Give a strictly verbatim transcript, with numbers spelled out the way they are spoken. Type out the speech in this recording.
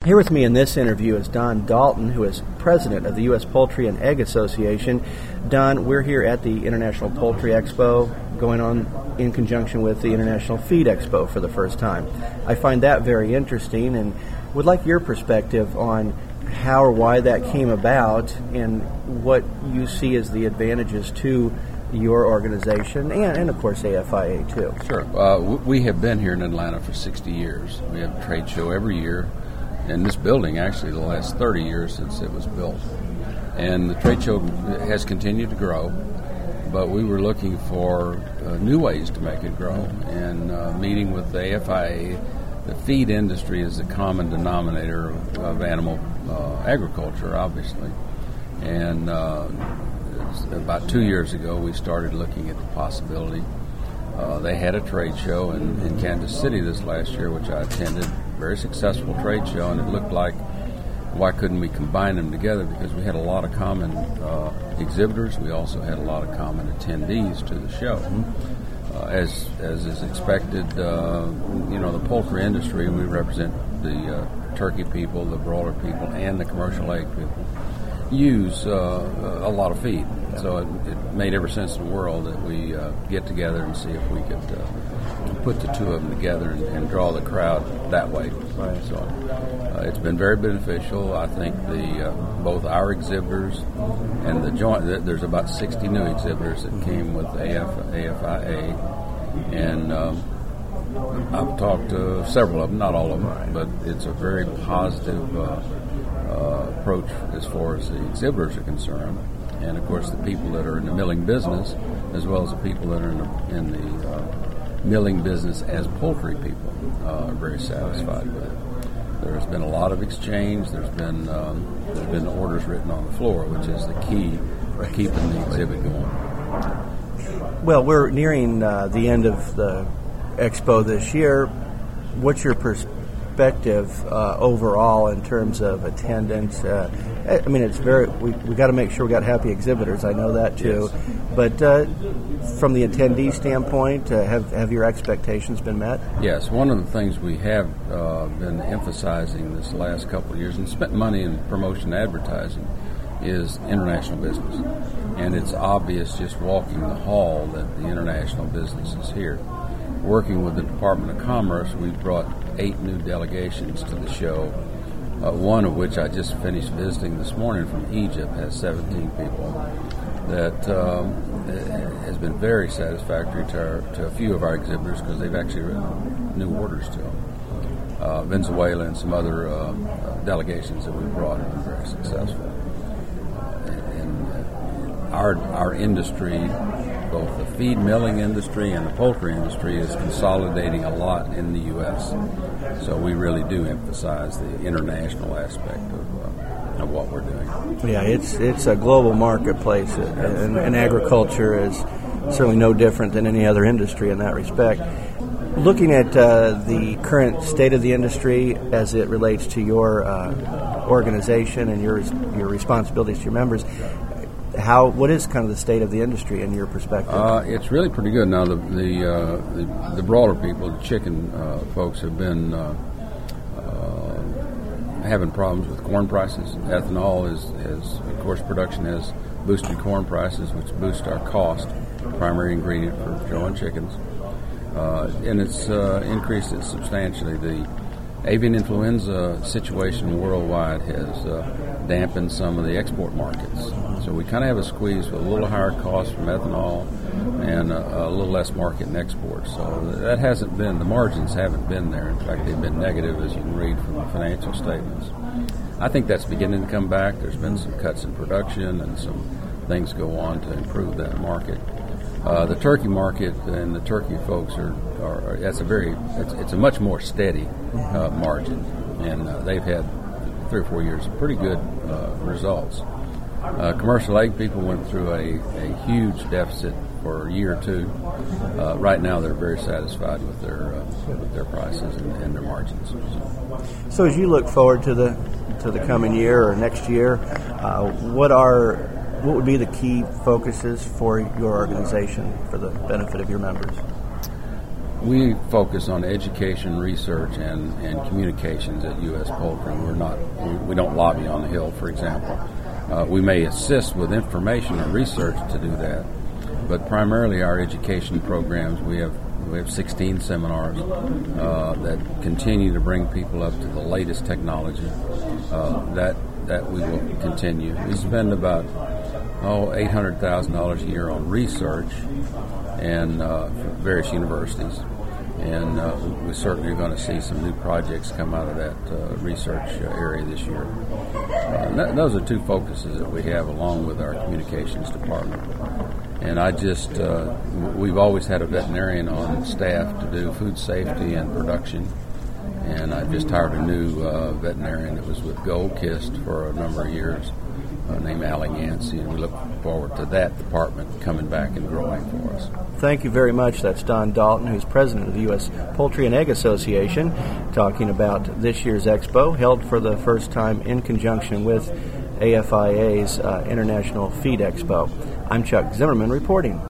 Here with me in this interview is Don Dalton, who is president of the U S Poultry and Egg Association. Don, we're here at the International Poultry Expo, going on in conjunction with the International Feed Expo for the first time. I find that very interesting and would like your perspective on how or why that came about and what you see as the advantages to your organization and, and of course, A F I A too. Sure. Uh, we have been here in Atlanta for sixty years. We have a trade show every year. In this building, actually, the last thirty years since it was built. And the trade show has continued to grow, but we were looking for uh, new ways to make it grow. And uh, meeting with the A F I A, the feed industry is the common denominator of, of animal uh, agriculture, obviously. And uh, about two years ago, we started looking at the possibility. Uh, they had a trade show in, in Kansas City this last year, which I attended. Very successful trade show, and it looked like why couldn't we combine them together, because we had a lot of common uh, exhibitors. We also had a lot of common attendees to the show. Uh, as as is expected, uh, you know, the poultry industry, we represent the uh, turkey people, the broiler people, and the commercial egg people, use uh, a lot of feed. So it, it made every sense in the world that we uh, get together and see if we could uh, put the two of them together and, and draw the crowd that way. Right. So uh, it's been very beneficial. I think the uh, both our exhibitors and the joint, there's about sixty new exhibitors that came with A F I A, and um, I've talked to several of them, not all of them, but it's a very positive uh, uh, approach as far as the exhibitors are concerned. And, of course, the people that are in the milling business, as well as the people that are in the, in the uh, milling business as poultry people, uh, are very satisfied with it. There's been a lot of exchange. There's been um, there's been orders written on the floor, which is the key for keeping the exhibit going. Well, we're nearing uh, the end of the expo this year. What's your perspective uh, overall in terms of attendance? Uh, I mean, it's very. We we got to make sure we got happy exhibitors. I know that too. Yes. But uh, from the attendee standpoint, uh, have have your expectations been met? Yes. One of the things we have uh, been emphasizing this last couple of years and spent money in promotion advertising is international business, and it's obvious just walking the hall that the international business is here. Working with the Department of Commerce, we brought eight new delegations to the show. Uh, one of which I just finished visiting this morning from Egypt, has seventeen people, that um, has been very satisfactory to, our, to a few of our exhibitors because they've actually written new orders to them. Uh, Venezuela and some other uh, delegations that we brought have been very successful. Uh, and our, our industry, both the feed milling industry and the poultry industry, is consolidating a lot in the U S So we really do emphasize the international aspect of, uh, of what we're doing. Yeah, it's it's a global marketplace, and, and agriculture is certainly no different than any other industry in that respect. Looking at uh, the current state of the industry as it relates to your uh, organization and your your responsibilities to your members, How what is kind of the state of the industry in your perspective? Uh, it's really pretty good now. The the uh, the, the broiler people, the chicken uh, folks, have been uh, uh, having problems with corn prices. Ethanol is, is, of course, production has boosted corn prices, which boost our cost, primary ingredient for growing chickens, uh, and it's uh, increased it substantially. The avian influenza situation worldwide has uh, dampened some of the export markets. So we kind of have a squeeze with a little higher cost from ethanol and a, a little less market in export. So that hasn't been, the margins haven't been there. In fact, they've been negative, as you can read from the financial statements. I think that's beginning to come back. There's been some cuts in production and some things go on to improve that market. Uh, the turkey market and the turkey folks are, are, are that's a very, it's, it's a much more steady uh, margin. And uh, they've had three or four years of pretty good uh, results. Uh, commercial egg people went through a, a huge deficit for a year or two. Uh, right now, they're very satisfied with their uh, with their prices and, and their margins. So. so, as you look forward to the to the coming year or next year, uh, what are what would be the key focuses for your organization for the benefit of your members? we focus on education, research, and, and communications at U S Poultry. We're not, we, we don't lobby on the Hill, for example. Uh, we may assist with information or research to do that, but primarily our education programs, we have we have sixteen seminars uh, that continue to bring people up to the latest technology. Uh, that that we will continue. We spend about oh eight hundred thousand dollars a year on research and uh, for various universities, and uh, we certainly are going to see some new projects come out of that uh, research area this year. Uh, th- those are two focuses that we have, along with our communications department. And I just, uh, we've always had a veterinarian on staff to do food safety and production. And I just hired a new uh, veterinarian that was with Gold Kist for a number of years, uh, named Allie Yancey, and we look forward to that department coming back and growing for us. Thank you very much. That's Don Dalton, who's president of the U S Poultry and Egg Association, talking about this year's expo, held for the first time in conjunction with A F I A's uh, International Feed Expo. I'm Chuck Zimmerman reporting.